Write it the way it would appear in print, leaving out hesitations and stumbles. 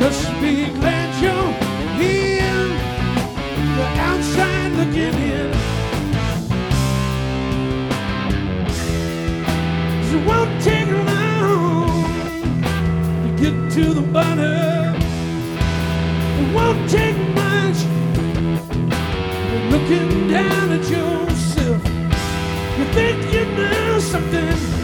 Just be glad you're here, the outside looking in. It won't take long to get to the bottom. It won't take much. You're looking down at yourself. You think you know something.